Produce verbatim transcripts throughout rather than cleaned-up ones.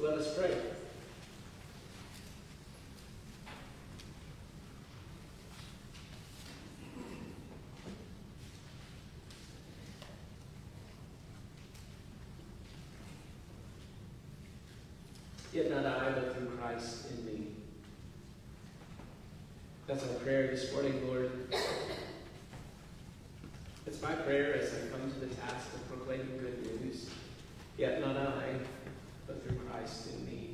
Let us pray. Yet not I, but through Christ in me. That's our prayer this morning, Lord. It's my prayer as I come to the task of proclaiming good news. Yet not I, but through Christ in me.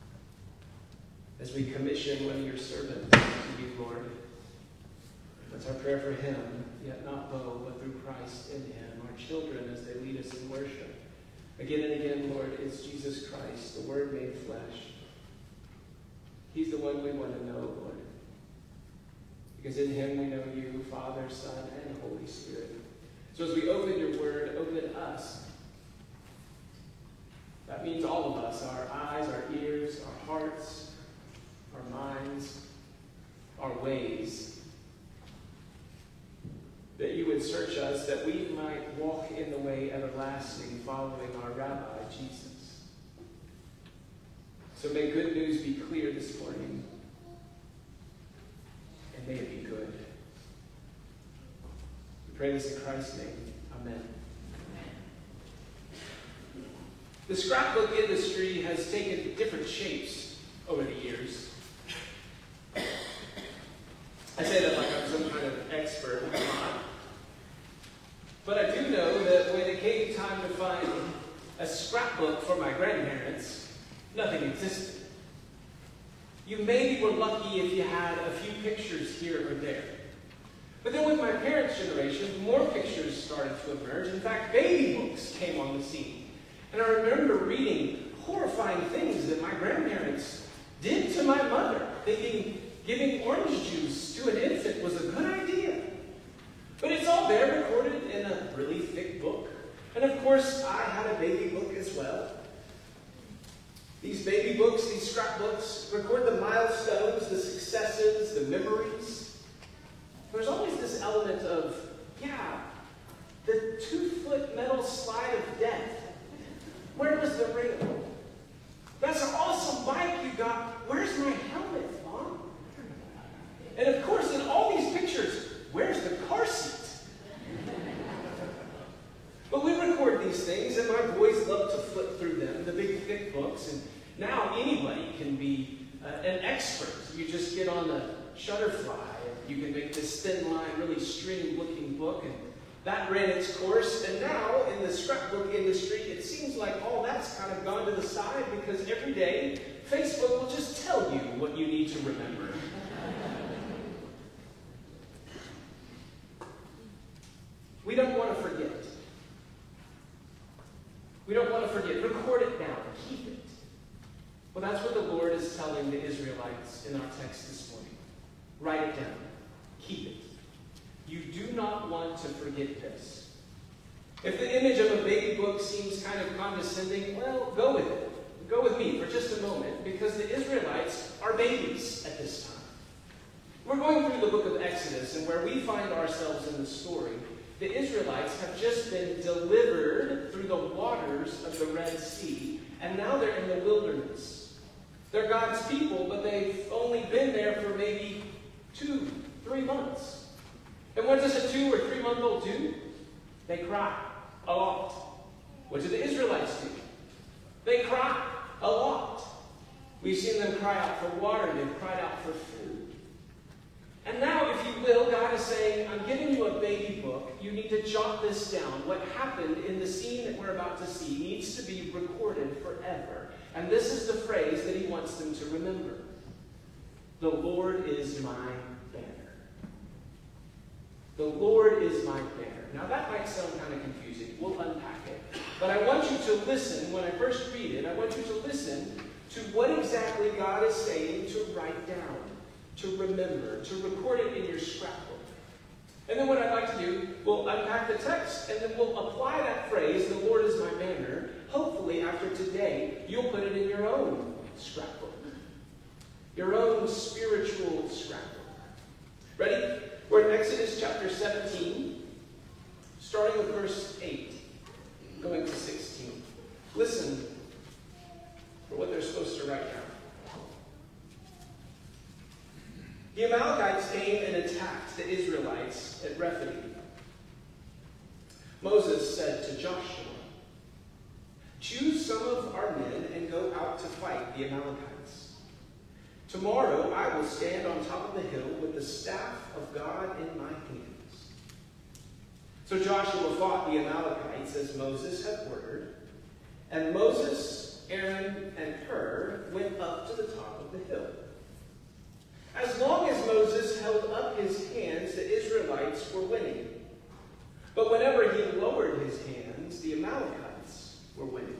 As we commission one of your servants to you, Lord, that's our prayer for him. Yet not Bo, but through Christ in him. Our children as they lead us in worship. Again and again, Lord, it's Jesus Christ, the Word made flesh. He's the one we want to know, Lord. Because in him we know you, Father, Son, and Holy Spirit. So as we open your Word, open us. That means all of us, our eyes, our ears, our hearts, our minds, our ways. That you would search us, that we might walk in the way everlasting, following our Rabbi, Jesus. So may good news be clear this morning, and may it be good. We pray this in Christ's name. Amen. The scrapbook industry has taken different shapes over the years. I say that like I'm some kind of expert. I'm not. But I do know that when it came time to find a scrapbook for my grandparents, nothing existed. You maybe were lucky if you had a few pictures here or there. But then with my parents' generation, more pictures started to emerge. In fact, baby books came on the scene. And I remember reading horrifying things that my grandparents did to my mother, thinking giving orange juice to an infant was a good idea. But it's all there recorded in a really thick book. And of course, I had a baby book as well. These baby books, these scrapbooks, record the milestones, the successes, the memories. There's always this element of, yeah, the two-foot metal slide of death. Where was the ring? That's an awesome bike you got. Where's my helmet, Mom? And of course, in all these pictures, where's the car seat? But we record these things, and my boys love to flip through them, the big thick books, and now anybody can be uh, an expert. You just get on the Shutterfly, and you can make this thin line, really stringy-looking book, and that ran its course. And now, in the scrapbook industry, it seems like all that's kind of gone to the side, because every day, Facebook will just tell you what you need to remember. We don't want to forget. We don't want to forget. Record it down. Keep it. Well, that's what the Lord is telling the Israelites in our text this morning. Write it down. Keep it. You do not want to forget this. If the image of a baby book seems kind of condescending, well, go with it. Go with me for just a moment, because the Israelites are babies at this time. We're going through the book of Exodus, and where we find ourselves in the story, the Israelites have just been delivered through the waters of the Red Sea, and now they're in the wilderness. They're God's people, but they've only been there for maybe two, three months. And what does a two or three month old do? They cry a lot. What do the Israelites do? They cry a lot. We've seen them cry out for water. They've cried out for food. And now, if you will, God is saying, I'm giving you a baby book. You need to jot this down. What happened in the scene that we're about to see needs to be recorded forever. And this is the phrase that he wants them to remember. The Lord is my banner. The Lord is my banner. Now, that might sound kind of confusing. We'll unpack it. But I want you to listen. When I first read it, I want you to listen to what exactly God is saying to write down, to remember, to record it in your scrapbook. And then what I'd like to do, we'll unpack the text, and then we'll apply that phrase, the Lord is my banner. Hopefully, after today, you'll put it in your own scrapbook. Your own spiritual scrapbook. Ready? We're in Exodus chapter seventeen, starting with verse eight, going to sixteen. Listen for what the they're supposed to write down. The Amalekites came and attacked the Israelites at Rephidim. Moses said to Joshua, "Choose some of our men and go out to fight the Amalekites. Tomorrow I will stand on top of the hill with the staff of God in my hands." So Joshua fought the Amalekites as Moses had ordered, and Moses, Aaron, and Hur went up to the top of the hill. As long as Moses held up his hands, the Israelites were winning. But whenever he lowered his hands, the Amalekites were winning.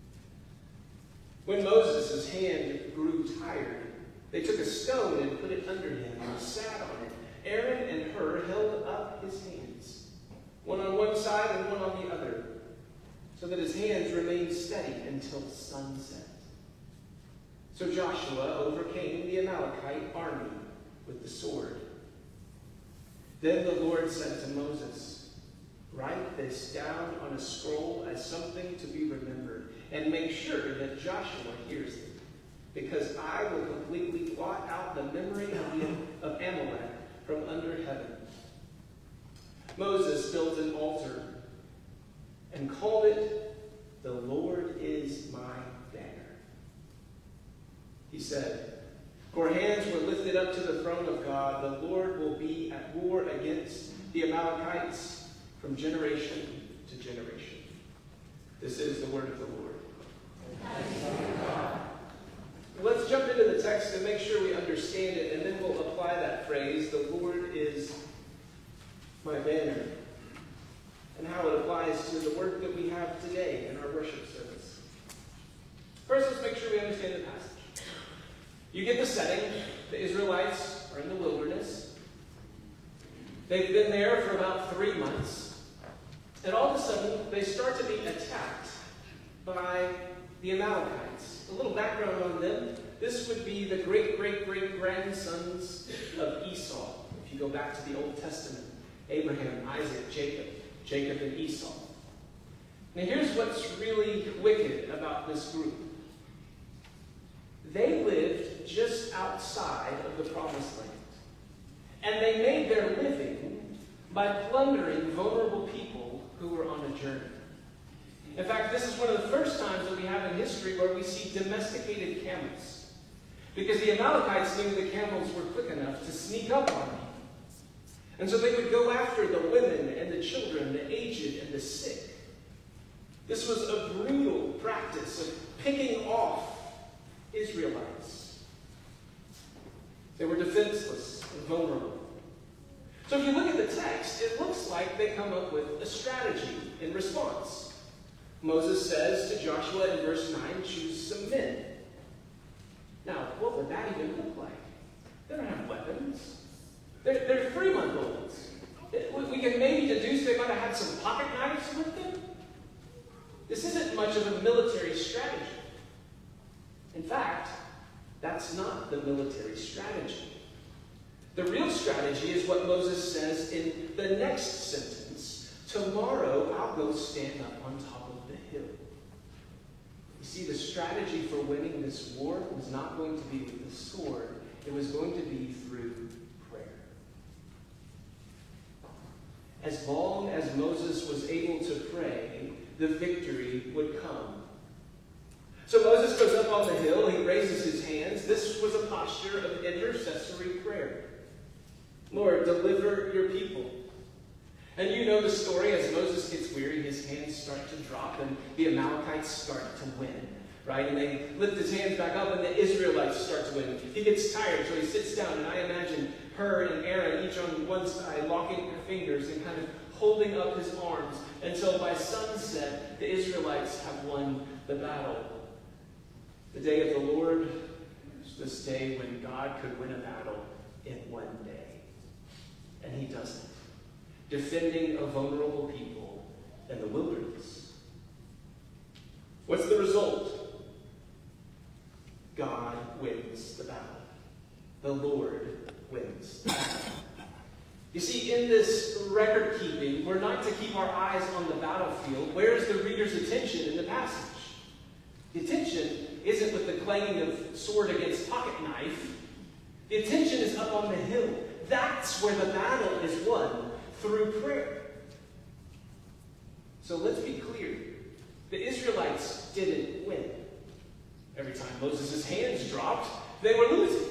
When Moses' hand grew tired, they took a stone and put it under him and sat on it. Aaron and Hur held up his hands, one on one side and one on the other, so that his hands remained steady until sunset. So Joshua overcame the Amalekite army with the sword. Then the Lord said to Moses, "Write this down on a scroll as something to be remembered, and make sure that Joshua hears it, because I will completely blot out the memory of, the, of Amalek from under heaven." Moses built an altar and called it, "The Lord is my banner." He said, "For hands were lifted up to the throne of God, the Lord will be at war against the Amalekites from generation to generation." This is the word of the Lord. Let's jump into the text and make sure we understand it, and then we'll apply that phrase, "The Lord is my banner," and how it applies to the work that we have today in our worship service. First, let's make sure we understand the passage. You get the setting. The Israelites are in the wilderness. They've been there for about three months. And all of a sudden, they start to be attacked by the Amalekites. A little background on them. This would be the great-great-great-grandsons of Esau. If you go back to the Old Testament, Abraham, Isaac, Jacob, Jacob and Esau. Now here's what's really wicked about this group. They lived just outside of the Promised Land. And they made their living by plundering vulnerable people who were on a journey. In fact, this is one of the first times that we have in history where we see domesticated camels. Because the Amalekites knew the camels were quick enough to sneak up on them. And so they would go after the women and the children, the aged and the sick. This was a brutal practice of picking off Israelites. They were defenseless and vulnerable. So if you look at the text, it looks like they come up with a strategy in response. Moses says to Joshua in verse nine, "Choose some men." Now, what would that even look like? They don't have weapons. They're, they're three-month-olds. We can maybe deduce they might have had some pocket knives with them. This isn't much of a military strategy. In fact, that's not the military strategy. The real strategy is what Moses says in the next sentence. "Tomorrow I'll go stand up on top of the hill." You see, the strategy for winning this war was not going to be with the sword. It was going to be through prayer. As long as Moses was able to pray, the victory would come. So Moses goes up on the hill, he raises his hands. This was a posture of intercessory prayer. "Lord, deliver your people." And you know the story. As Moses gets weary, his hands start to drop, and the Amalekites start to win. Right? And they lift his hands back up, and the Israelites start to win. He gets tired, so he sits down, and I imagine Hur and Aaron, each on one side, locking their fingers and kind of holding up his arms until by sunset, the Israelites have won the battle. The day of the Lord is this day when God could win a battle in one day. And he doesn't. Defending a vulnerable people in the wilderness. What's the result? God wins the battle. The Lord wins the battle. You see, in this record keeping, we're not to keep our eyes on the battlefield. Where's the reader's attention in the passage? The attention isn't with the clanging of sword against pocket knife. The attention is up on the hill. That's where the battle is won, through prayer. So let's be clear. The Israelites didn't win. Every time Moses' hands dropped, they were losing.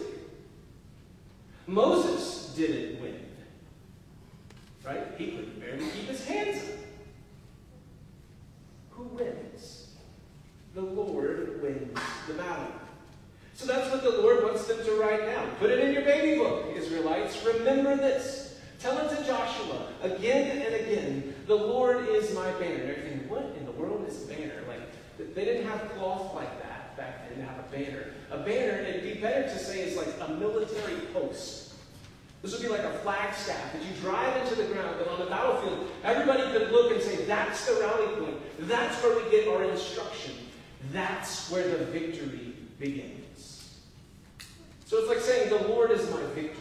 Moses didn't win. Right? He could barely keep his hands up. Who wins? The Lord wins the battle. So that's what the Lord wants them to write down. Put it in your baby book, Israelites. Remember this. Tell it to Joshua again and again. The Lord is my banner. And everything, what in the world is a banner? Like, they didn't have cloth like that back then to have a banner. A banner, it'd be better to say, is like a military post. This would be like a flagstaff that you drive into the ground, but on the battlefield, everybody could look and say, that's the rally point. That's where we get our instruction. That's where the victory begins. So it's like saying, the Lord is my victory.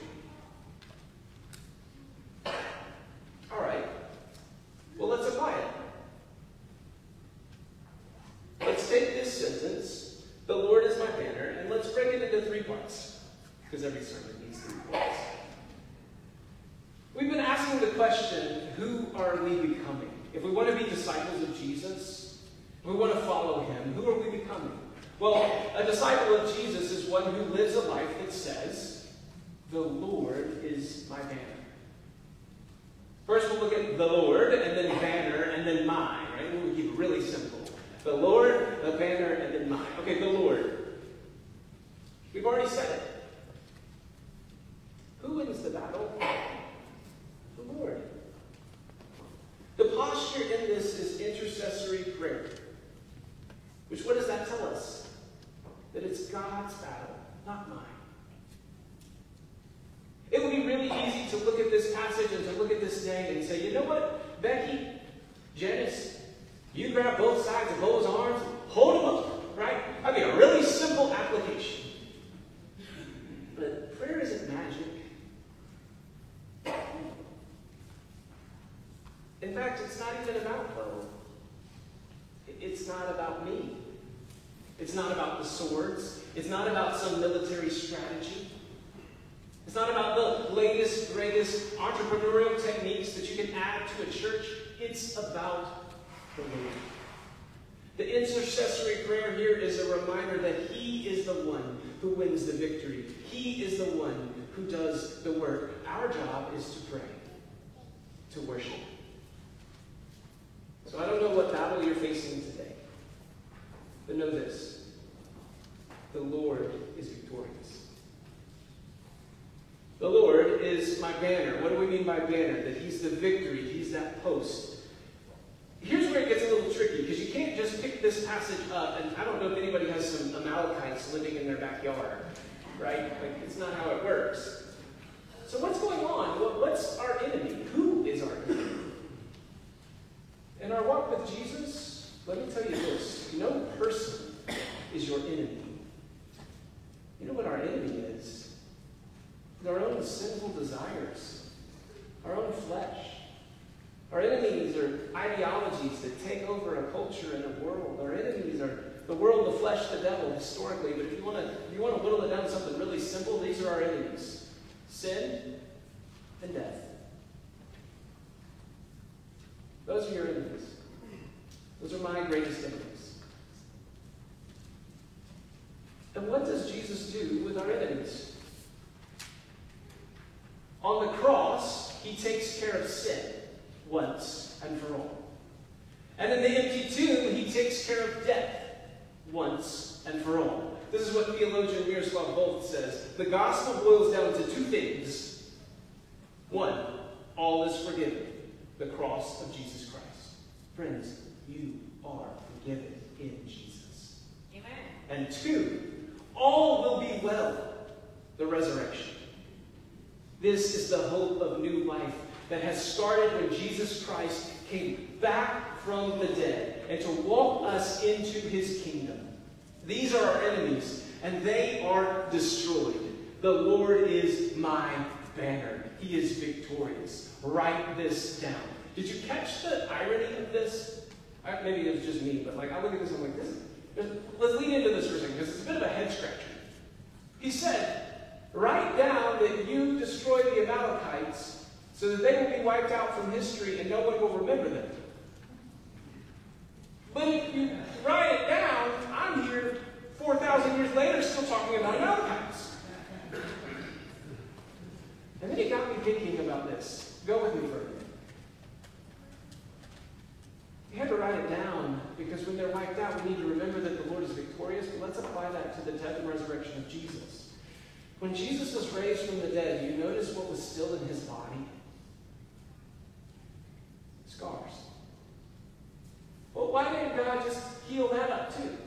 All right. Well, let's apply it. Let's take this sentence, the Lord is my banner, and let's break it into three parts. Because every sermon needs three parts. We've been asking the question, who are we becoming? If we want to be disciples of Jesus, if we want to follow him, who are we becoming? Well, a disciple of Jesus is one who lives a life that says, the Lord is my banner. First we'll look at the Lord, and then banner, and then mine, right? We'll keep it really simple. The Lord, the banner, and then mine. Okay, the Lord. We've already said it. Who wins the battle? The Lord. The posture in this is intercessory prayer. Which, what does that tell us? That it's God's battle, not mine. It would be really easy to look at this passage and to look at this day and say, you know what, Becky, Janice, you grab both sides of Bo's arms and hold them up, right? That'd be a really simple application. But prayer isn't magic. In fact, it's not even about Bo. It's not about me. It's not about the swords. It's not about some military strategy. It's not about the latest, greatest entrepreneurial techniques that you can add to a church. It's about the Lord. The intercessory prayer here is a reminder that he is the one who wins the victory. He is the one who does the work. Our job is to pray, to worship. So I don't know what battle you're facing today, but know this. The Lord is victorious. The Lord is my banner. What do we mean by banner? That he's the victory. He's that post. Here's where it gets a little tricky, because you can't just pick this passage up, and I don't know if anybody has some Amalekites living in their backyard, right? Like, it's not how it works. So what's going on? What's our enemy? Who is our enemy? In our walk with Jesus, let me tell you this. No person is your enemy. You know what our enemy is? Our own sinful desires, our own flesh. Our enemies are ideologies that take over a culture and a world. Our enemies are the world, the flesh, the devil, historically. But if you want to, if you want to whittle it down to something really simple, these are our enemies: sin and death. Those are your enemies. Those are my greatest enemies. And what does Jesus do with our enemies? On the cross, he takes care of sin once and for all. And in the empty tomb, he takes care of death once and for all. This is what theologian Miroslav Volf says. The gospel boils down to two things. One, all is forgiven. The cross of Jesus Christ. Friends, you are forgiven in Jesus. Amen. And two, all will be well. The resurrection. This is the hope of new life that has started when Jesus Christ came back from the dead and to walk us into his kingdom. These are our enemies, and they are destroyed. The Lord is my banner. He is victorious. Write this down. Did you catch the irony of this? I, maybe it was just me, but like I look at this and I'm like, this. Let's lean into this for a second, because so that they will be wiped out from history and no one will remember them. But if you write it down, I'm here four thousand years later still talking about Amalekites. And then it got me thinking about this. Go with me for a minute. You had to write it down because when they're wiped out, we need to remember that the Lord is victorious. But let's apply that to the death and resurrection of Jesus. When Jesus was raised from the dead, you notice what was still in his body? Scars. Well, why didn't God just heal that up too?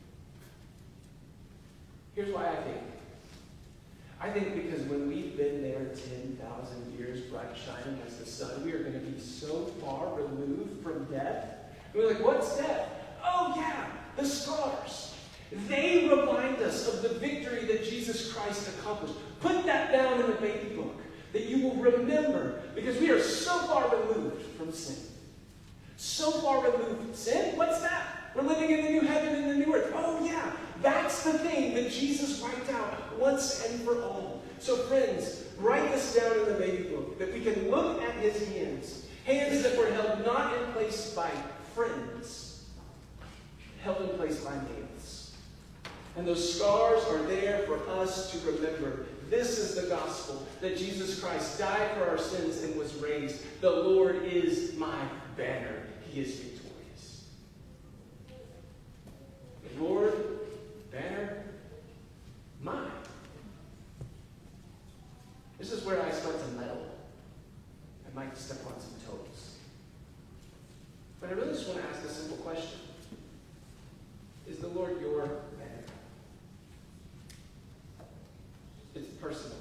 Here's why I think. I think because when we've been there ten thousand years, bright shining as the sun, we are going to be so far removed from death. And we're like, what's death? Oh yeah, the scars. They remind us of the victory that Jesus Christ accomplished. Put that down in the baby book, that you will remember, because we are so far removed from sin. So far removed from sin? What's that? We're living in the new heaven and the new earth. Oh yeah, that's the thing that Jesus wiped out once and for all. So friends, write this down in the baby book, that we can look at his hands. Hands that were held not in place by friends, held in place by nails. And those scars are there for us to remember. This is the gospel, that Jesus Christ died for our sins and was raised. The Lord is my banner. He is victorious. The Lord, banner, mine. This is where I start to meddle. I might step on some toes. But I really just want to ask a simple question. Is the Lord your banner? It's personal.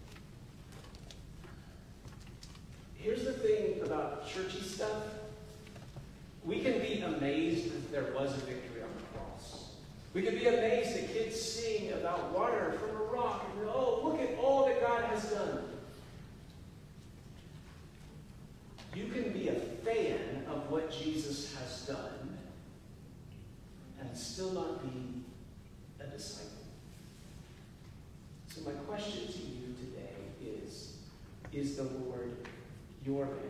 Here's the thing about churchy stuff. We can be amazed that there was a victory on the cross. We can be amazed that kids sing about water from a rock and oh, look at all that God has done. You can be a fan of what Jesus has done and still not be a disciple. So my question to you today is, is the Lord your banner?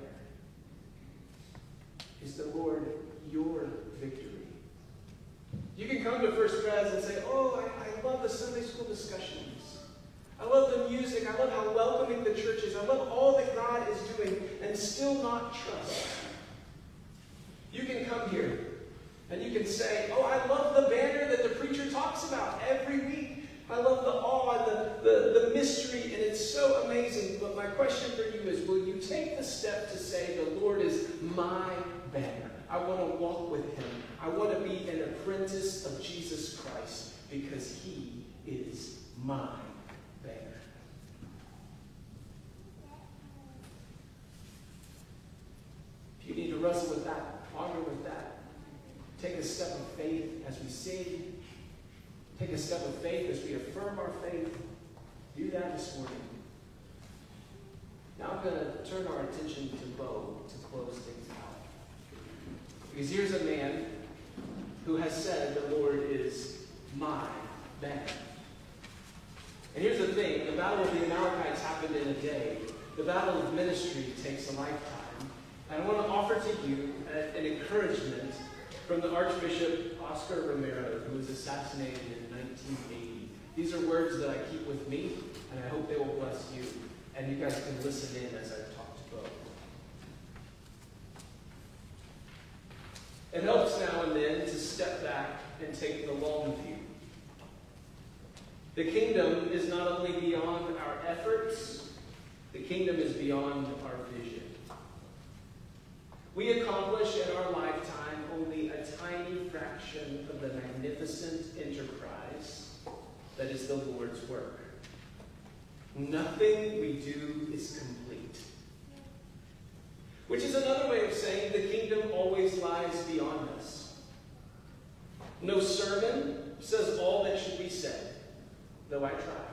Is the Lord your victory? You can come to First Pres and say, oh, I, I love the Sunday school discussions. I love the music. I love how welcoming the church is. I love all that God is doing, and still not trust. You can come here and you can say, oh, I love the banner that the preacher talks about every week. I love the awe, the, the, the mystery, and it's so amazing. But my question for you is, will you take the step to say, the Lord is my banner? I want to walk with him. I want to be an apprentice of Jesus Christ because he is my banner. If you need to wrestle with that, ponder with that, take a step of faith as we sing. Take a step of faith as we affirm our faith. Do that this morning. Now I'm going to turn our attention to Bo to close things out. Because here's a man who has said the Lord is my banner. And here's the thing, the battle of the Amalekites happened in a day. The battle of ministry takes a lifetime. And I want to offer to you an encouragement from the Archbishop Oscar Romero, who was assassinated in nineteen eighty. These are words that I keep with me, and I hope they will bless you. And you guys can listen in as I talk to Bo. It helps now and then to step back and take the long view. The kingdom is not only beyond our efforts, the kingdom is beyond our vision. We accomplish in our lifetime only a tiny fraction of the magnificent enterprise that is the Lord's work. Nothing we do is complete. Which is another way of saying the kingdom always lies beyond us. No sermon says all that should be said, though I try.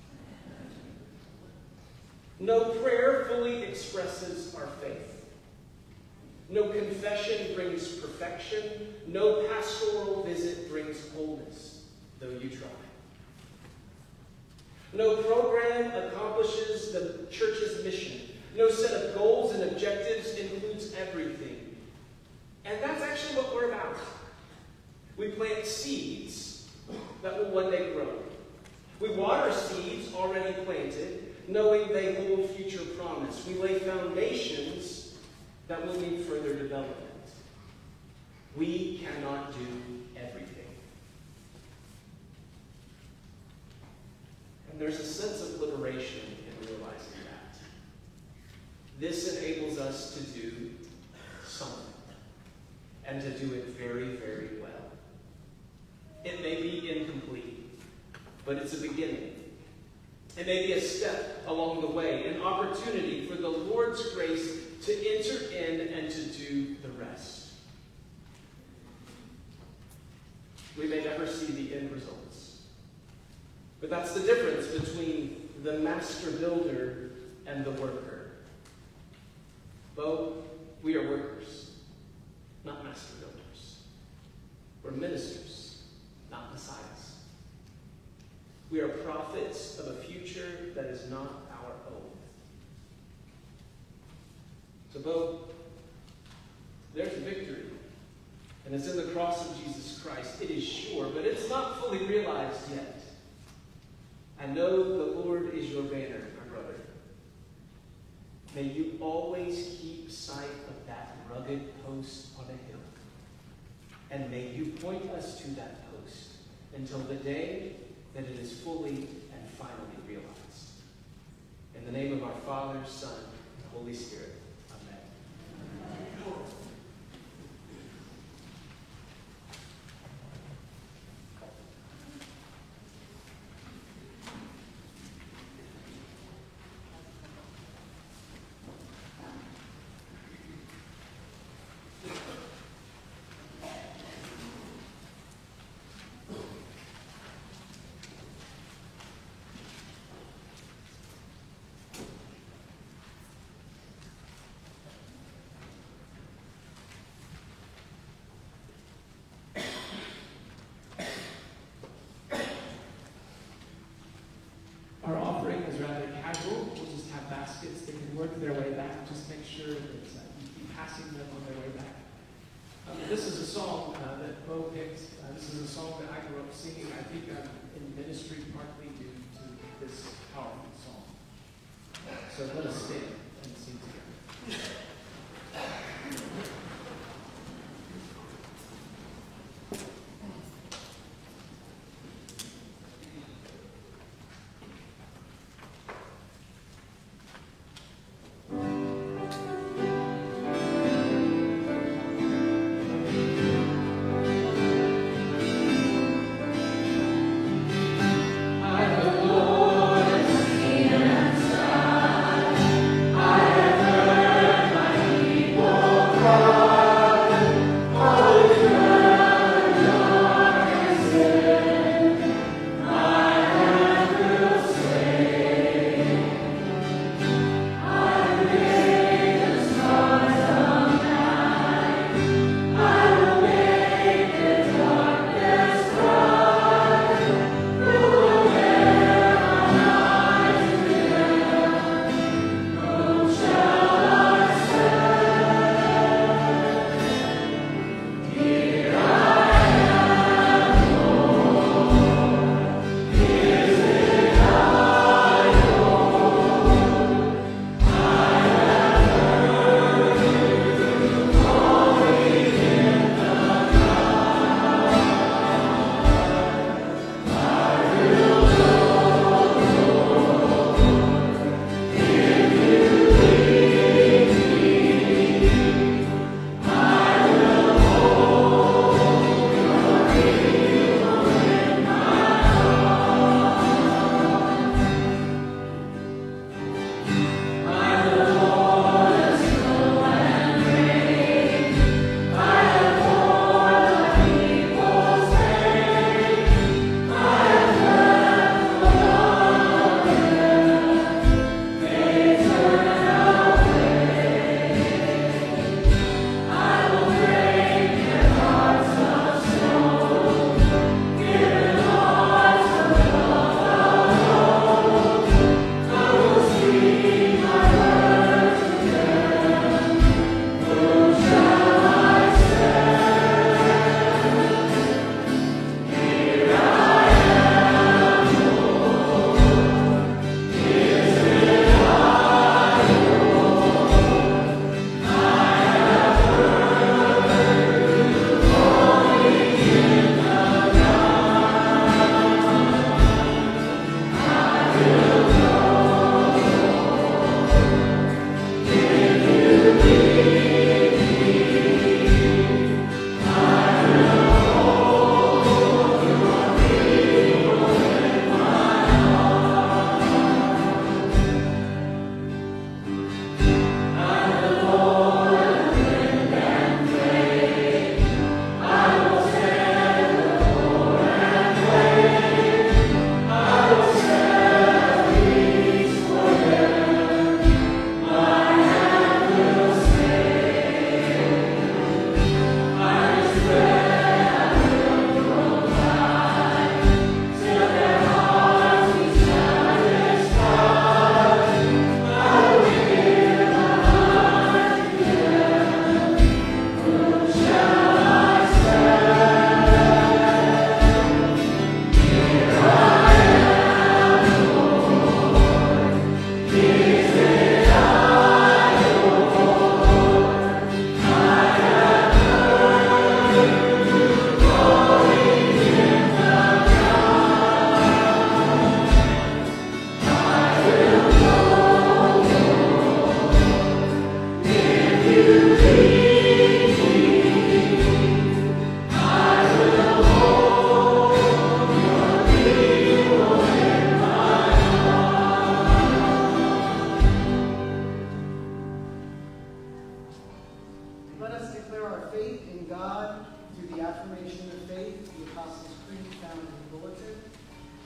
No prayer fully expresses our faith. No confession brings perfection. No pastoral visit brings wholeness, though you try. No program accomplishes the church's mission. No set of goals and objectives includes everything. And that's actually what we're about. We plant seeds that will one day grow. We water seeds already planted, knowing they hold future promise. We lay foundations that will need further development. We cannot do everything. And there's a sense of liberation in realizing that. This enables us to do something, and to do it very, very well. It may be incomplete, but it's a beginning. It may be a step along the way, an opportunity for the Lord's grace to enter in and to do the rest. We may never see the end results, but that's the difference between the master builder and the worker. Both, we are workers, not master builders. We're ministers, not messiahs. We are prophets of a future that is not our own. So, both, there's victory. And it's in the cross of Jesus Christ. It is sure, but it's not fully realized yet. I know the Lord is your banner, my brother. May you always keep sight of that rugged post on a hill. And may you point us to that post until the day that it is fully and finally realized. In the name of our Father, Son, and Holy Spirit. Amen. Amen. Our offering is rather casual. We'll just have baskets. They can work their way back. Just make sure that uh, you keep passing them on their way back. Um, this is a song uh, that Bo picked. Uh, this is a song that I grew up singing. I think I'm in ministry partly due to this powerful song. So let us stand and sing together. I have heard my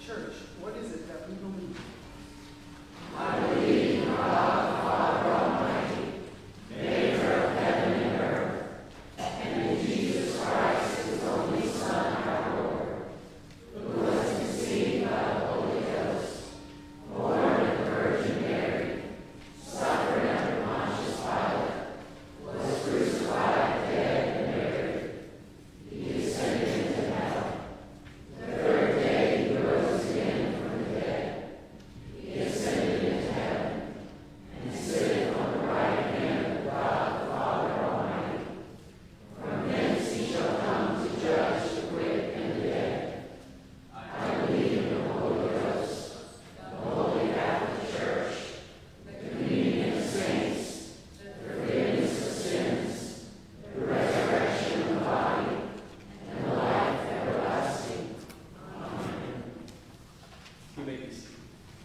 Church, what is it that we believe? I believe in God, Father Almighty, maker of heaven and earth, and in Jesus Christ, his only Son, our Lord, who was conceived by the Holy Ghost, born of the Virgin Mary, suffered under Pontius Pilate, was crucified, dead, and buried. He descended into hell. The third day he rose again from the dead. He ascended into heaven, and sitteth on the right hand of God the Father Almighty. From thence he shall come to judge the quick and the dead. I believe in the Holy Ghost, the Holy Catholic Church, the communion of saints, the forgiveness of sins, the resurrection of the body, and the life everlasting. Amen. You may be seated.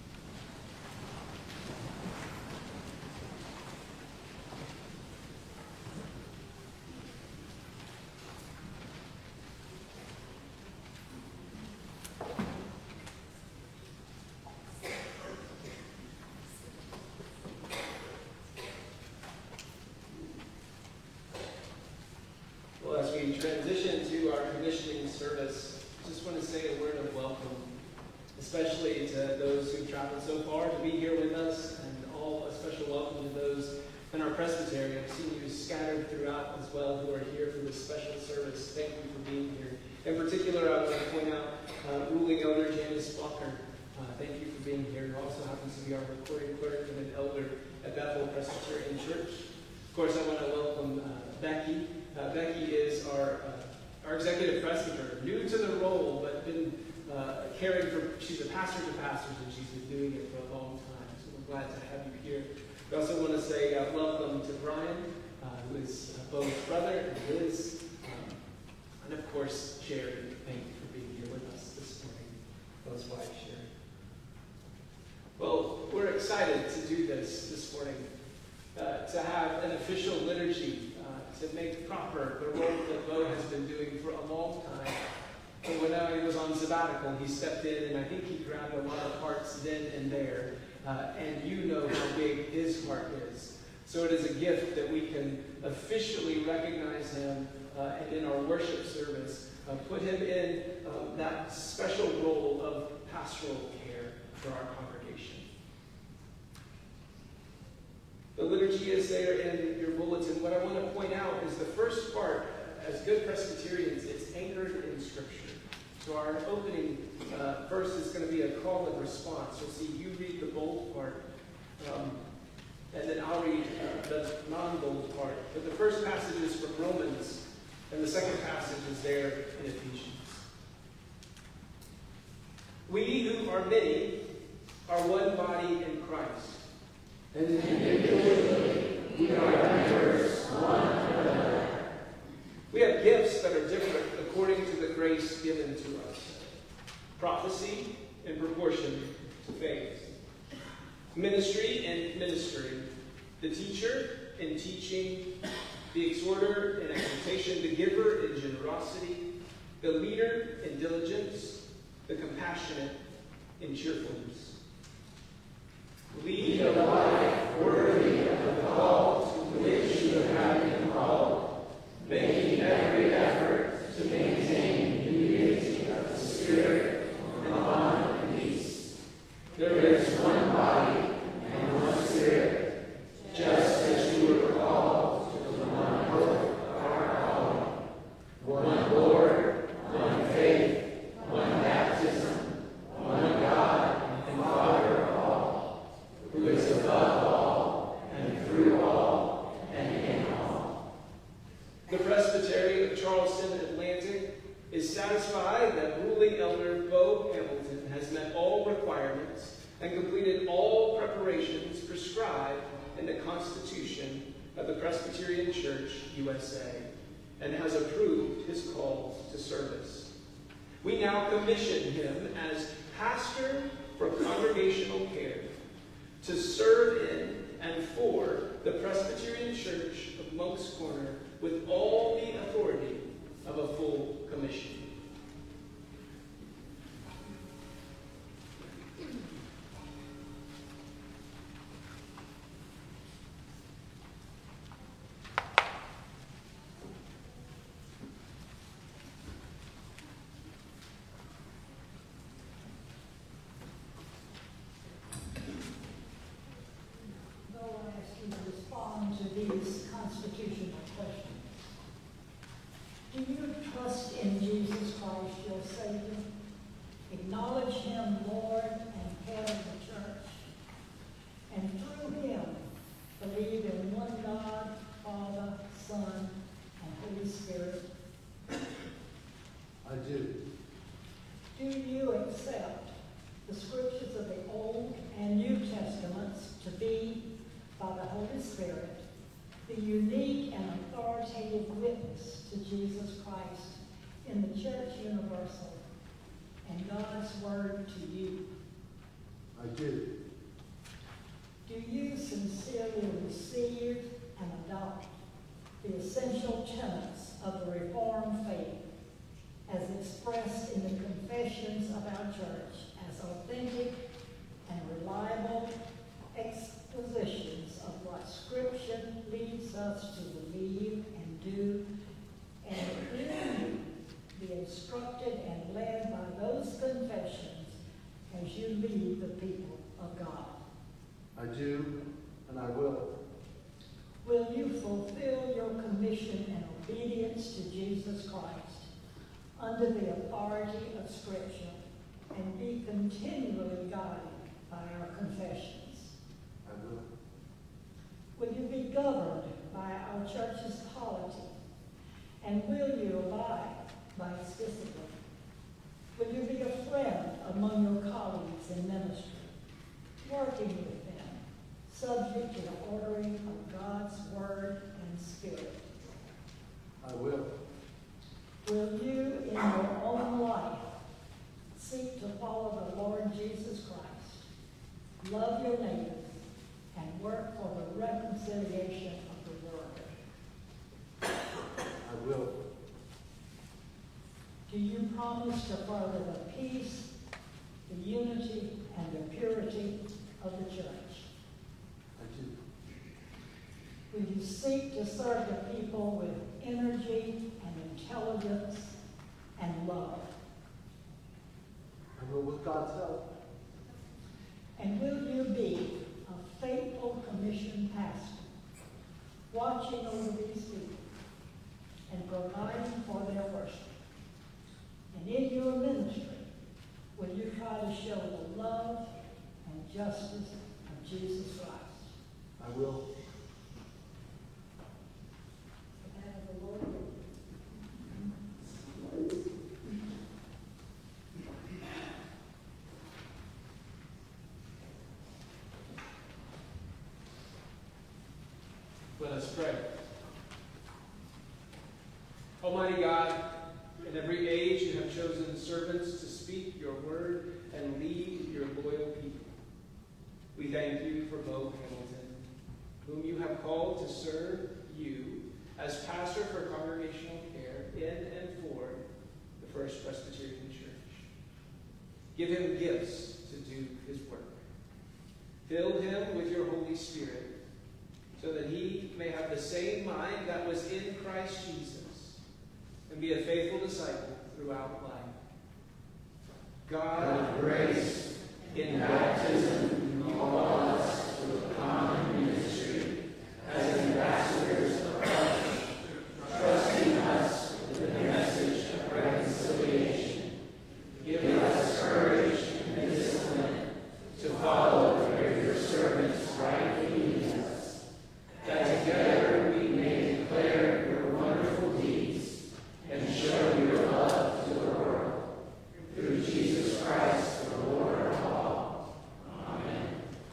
Well, as we transition to our commissioning service, I just want to say a word of welcome, especially to those who've traveled so far to be here with us, and all a special welcome to those in our presbytery. I've seen you scattered throughout as well who are here for this special service. Thank you for being here. In particular, I want to point out uh, ruling elder Janice Blocker. Uh, thank you for being here. Who also happens to be our recording clerk and an elder at Bethel Presbyterian Church. Of course, I want to welcome uh, Becky. Uh, Becky is our uh, our executive presbyter, new to the role, but been uh, caring for. She's a pastor to pastors, and she's been doing it for a long time. So we're glad to have you here. We also want to say uh, welcome to Brian, uh, who is uh, Bo's brother, and Liz, um, and of course Sherry. Thank you for being here with us this morning. Bo's wife, Sherry. Well, we're excited to do this this morning, uh, to have an official liturgy, uh, to make proper the role that Bo has been doing for a long time. And when I was on sabbatical, he stepped in, and I think he grabbed a lot of hearts then and there. Uh, and you know how big his heart is. So it is a gift that we can officially recognize him, uh, and in our worship service, uh, put him in um, that special role of pastoral care for our congregation. The liturgy is there in your bulletin. What I want to point out is the first part. As good Presbyterians, it's anchored in Scripture. So our opening uh, verse is going to be a call and response. You'll see you read the bold part, um, and then I'll read uh, the non-bold part. But the first passage is from Romans, and the second passage is there in Ephesians. We who are many are one body in Christ. And individually we are members one of another. We have gifts that are different according to the grace given to us. Prophecy in proportion to faith. Ministry in ministry. The teacher in teaching. The exhorter in exhortation. The giver in generosity. The leader in diligence. The compassionate in cheerfulness. Lead a life worthy of the call to which you have been called, making every effort to maintain the unity of the Spirit and bond of peace. There is one body and one Spirit, just as you were called to the one hope of our calling, one Lord, one faith, one baptism, one God and Father of all, who is above all and through all and in all. The Presbytery of Charleston Atlantic is satisfied that ruling elder Bo Hamilton has met all requirements and completed all preparations prescribed in the Constitution of the Presbyterian Church, U S A, and has approved his call to service. We now commission him as pastor for congregational care to serve in and for the Presbyterian Church of Moncks Corner with all the authority of a full commission. him Lord and head of the church, and through him believe in one God, Father, Son, and Holy Spirit. I do. Do you accept the scriptures of the Old and New Testaments to be, by the Holy Spirit, the unique and authoritative witness to Jesus Christ in the Church Universal and God's Word to you? I do. Do you sincerely receive and adopt the essential tenets of the Reformed faith as expressed in the confessions of our church as authentic and reliable expositions of what Scripture leads us to believe and do, and will you be instructed and led by those confessions as you lead the people of God? I do, and I will. Will you fulfill your commission and obedience to Jesus Christ under the authority of Scripture and be continually guided by our confessions? I will. Will you be governed by our church's polity? And will you abide by its discipline? Will you be a friend among your colleagues in ministry, working with them, subject to the ordering of God's Word and Spirit? I will. Will you, in your own life, seek to follow the Lord Jesus Christ, love your neighbor, and work for the reconciliation of the world? I will. Do you promise to further the peace, the unity, and the purity of the church? I do. Will you seek to serve the people with energy and intelligence and love? I will with God's help. And will you be a faithful commissioned pastor, watching over these people and providing for their worship? And in your ministry, will you try to show the love and justice of Jesus Christ? I will. The hand of the Lord. Let us pray. Almighty God, in every age you have chosen servants to speak your word and lead your loyal people. We thank you for Bo Hamilton, whom you have called to serve you as pastor for congregational care in and for the First Presbyterian Church. Give him gifts to do his work. Fill him with your Holy Spirit, so that he may have the same mind that was in Christ Jesus and be a faithful disciple throughout life. God of grace, in baptism, you call us to a common ministry as ambassadors of Christ, trusting us with the message of reconciliation. Give us courage and discipline to follow where your servants rightly lead us, that together we may declare your wonderful deeds and show your love to the world. Through Jesus Christ, the Lord of all. Amen.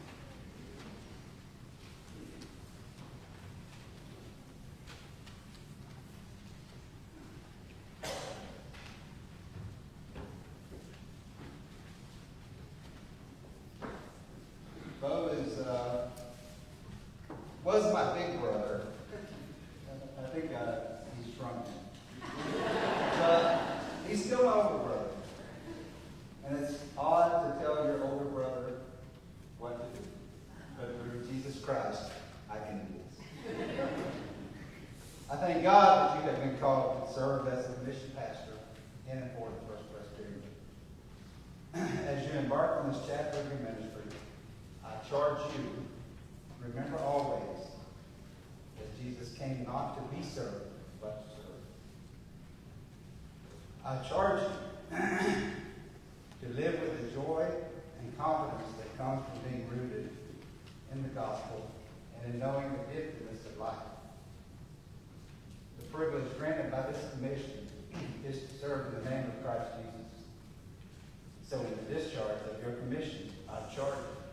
Bo is, uh, was my big brother. I think uh, he's shrunk him. But he's still my older brother. And it's odd to tell your older brother what to do. But through Jesus Christ, I can do this. I thank God that you have been called to serve as a commissioned pastor in and for the First Presbyterian. As you embark on this chapter of your ministry, I charge you, remember always that Jesus came not to be served, but to serve. I charge you to live with the joy and confidence that comes from being rooted in the gospel and in knowing the giftedness of life. The privilege granted by this commission is to serve in the name of Christ Jesus. So in the discharge of your commission, I charge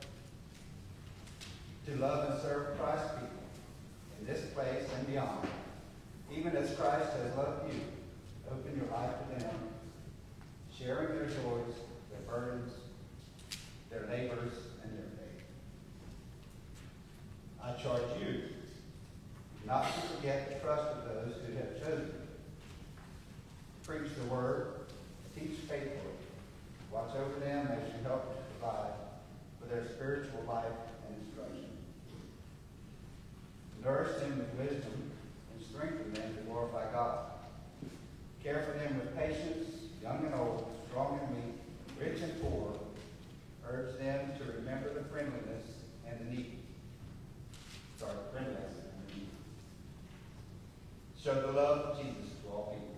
you to love and serve Christ's people in this place and beyond, even as Christ has loved you. Open your life to them, sharing their joys, their burdens, their labors, and their faith. I charge you not to forget the trust of those who have chosen you. Preach the word, teach faithfully, watch over them as you help to provide for their spiritual life and instruction. Nourish them with wisdom and strengthen them to glorify God. Care for them with patience, young and old, strong and weak, rich and poor. Urge them to remember the friendliness and the needy. Sorry, friendliness and the needy. Show the love of Jesus to all people.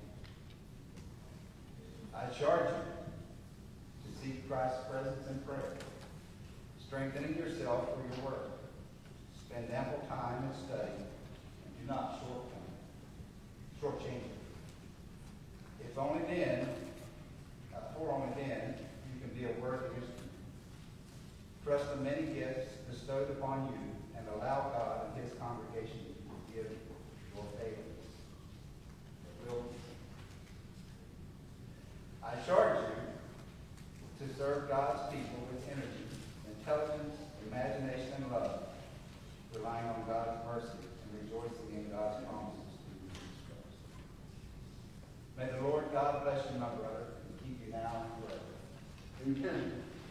I charge you to seek Christ's presence in prayer, strengthening yourself for your work. Spend ample time in study, and do not shortcome, shortchange it. If only then, uh, for only then, you can be a worthy instrument. Trust the many gifts bestowed upon you, and allow God and His congregation to give your favor. Will I charge you to serve God's people with energy, intelligence, imagination, and love, relying on God's mercy and rejoicing in God's promises through Jesus Christ. May the Lord God bless you, my brother, and keep you now and forever. Amen.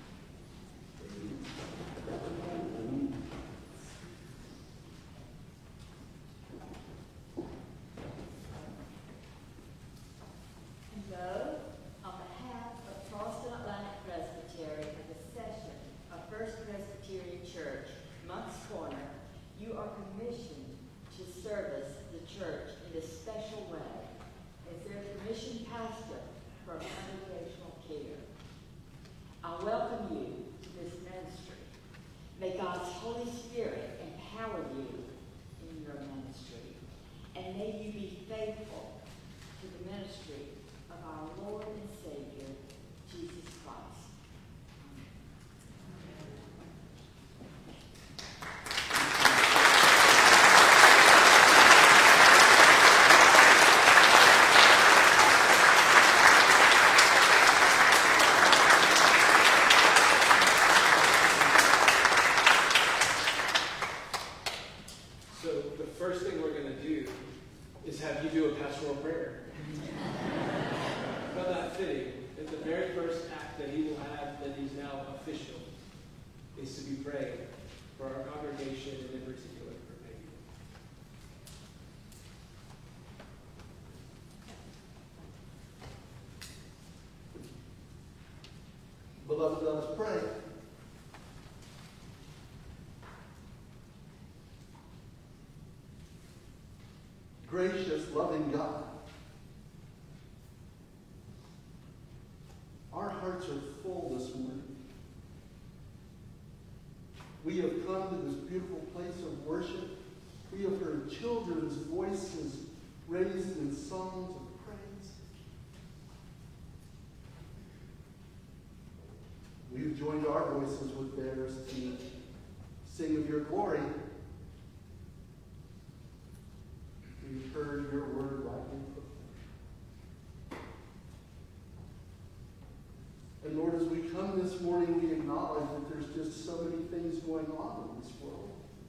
Hello. On behalf of Charleston Atlantic Presbytery and the session of First Presbyterian Church, Moncks Corner, you are commissioned to service the church in a special way as their commissioned pastor for congregational care. I welcome you to this ministry. May God's Holy Spirit empower you in your ministry, and may you be faithful to the ministry of our Lord and Savior, Jesus Christ. So the first thing we're going to do is have you do a pastoral prayer. But not fitting that the very first act that he will have that he's now official is to be praying for our congregation and in particular for Peggy. Beloved, let us pray. Gracious, loving God, our hearts are full this morning. We have come to this beautiful place of worship. We have heard children's voices raised in songs of praise. We've joined our voices with theirs to sing of your glory. We've heard your word rightly proclaimed. And Lord, as we come this morning, we acknowledge that there's just so many things going on in this world.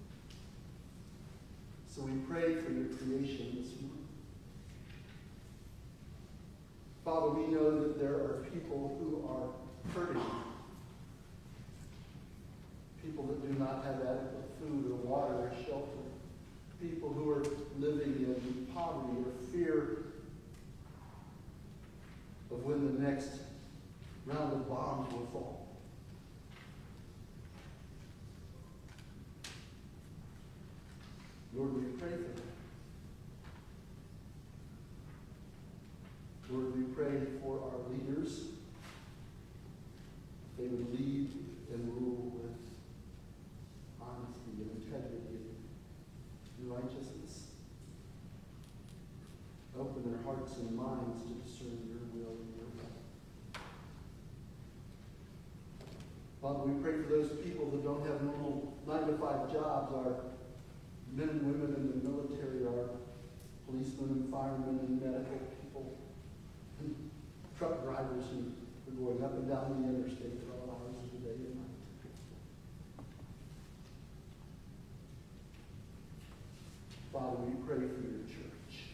So we pray for your creation this morning. Father, we know that there are people who are hurting. People that do not have adequate food or water or shelter. People who are living in poverty or fear of when the next round of bombs will fall. Lord, we pray for them. Lord, we pray for our leaders. hearts and minds to discern your will and your way. Father, we pray for those people that don't have normal nine to five jobs, our men and women in the military, our policemen and firemen and medical people, and truck drivers who are going up and down the interstate at all hours of the day and night. Father, we pray for your church.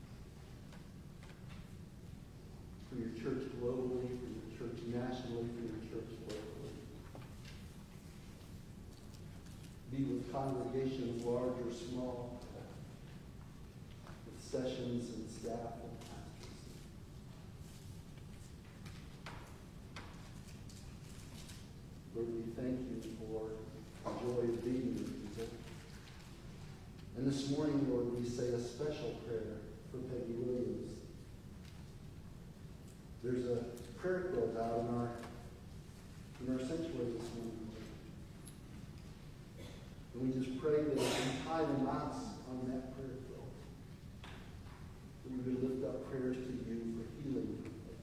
For your church globally, for your church nationally, for your church locally. Be with congregations large or small, with sessions and staff and pastors. Lord, we thank you for the joy of being with people. And this morning, Lord, we say a special prayer for Peggy Williams. There's a prayer quilt out in our, in our sanctuary this morning. And we just pray that as we tie the knots on that prayer quilt, that we would lift up prayers to you for healing.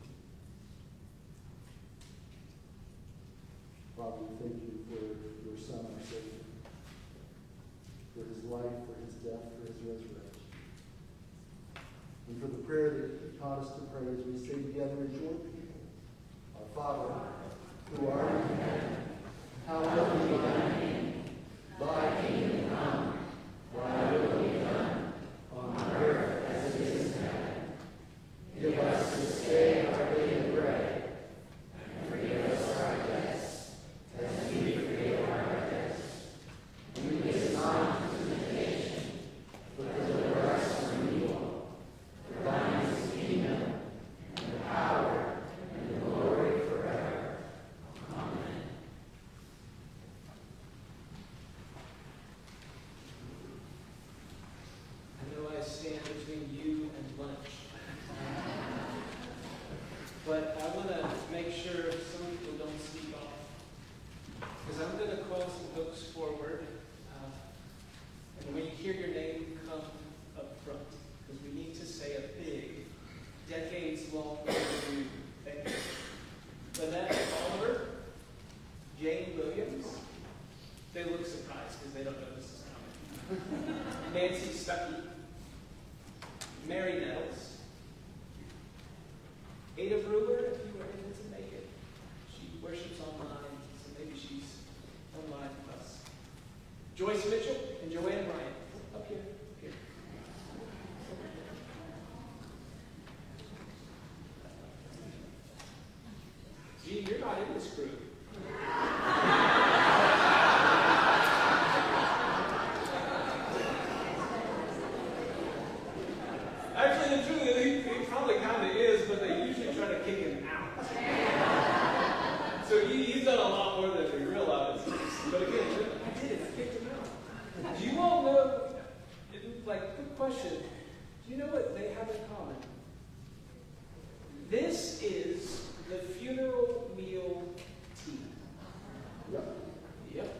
Father, we thank you for your Son, our Savior, for his life, for his death, for his resurrection. And for the prayer that he taught us to pray as we say together as your people. Our Father, who art in heaven, hallowed be thy name. Thy kingdom come, thy will be done, on earth as it is in heaven. Give us this day our daily bread, and forgive us our debts, as we forgive our debtors. And lead us not into temptation, but deliver us from evil. For thine is the kingdom, and the power, and the glory forever. Amen. I know I stand between you and lunch. But I want to make sure some people don't sneak off. Because I'm going to call some folks forward. Uh, and when you hear your name, come up front. Because we need to say a big, decades-long review. Thank you. Lynette Oliver, Jane Williams. They look surprised because they don't know this is coming. Nancy Stuckey, Mary Nettles, Ada Brewer, if you were able to make it. She worships online, so maybe she's online with us. Joyce Mitchell and Joanne Bryant. Up here. Up here. Gee, you're not in this group. Actually, the truth is, he, he probably kind of is, but they usually try to kick him out. So he, he's done a lot more than we realize. But again, I did it. I kicked him out. Do you all know, like, quick question, do you know what they have in common? This is the funeral meal tea. Yep. Yep.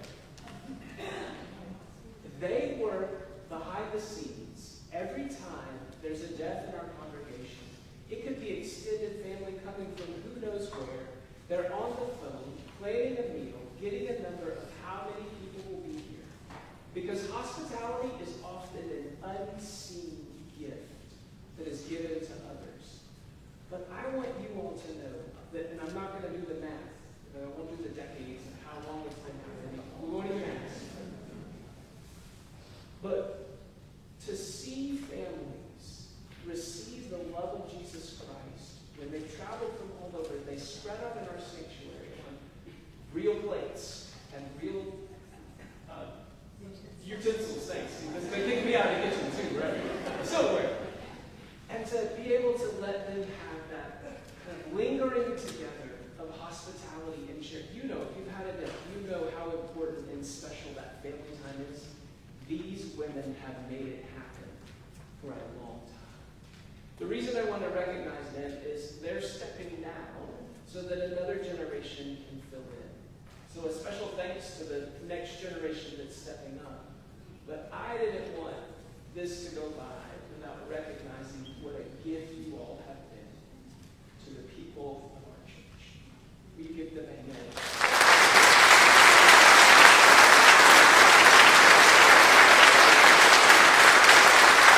They work behind the scenes every time there's a death in our congregation. It could be extended family coming from who knows where. They're on the phone, planning a meal, getting a number of how many people will be here. Because hospitality is often an unseen gift that is given to others. But I want you all to know that, and I'm not going to do the math, I won't do the decades and how long it's been happening. We won't even ask. But to see families receive the love of Jesus Christ when they travel from all over, they spread out in our sanctuary on real plates and real uh, utensils, thanks. Because they kick me out of the kitchen too, right? Silverware. And to be able to let them have that kind of lingering together of hospitality and share. You know, if you've had a death, you know how important and special that family time is. These women have made it happen for a long time. The reason I want to recognize them is they're stepping down so that another generation can fill in. So a special thanks to the next generation that's stepping up. But I didn't want this to go by without recognizing what a gift you all have been to the people of our church. We give the bank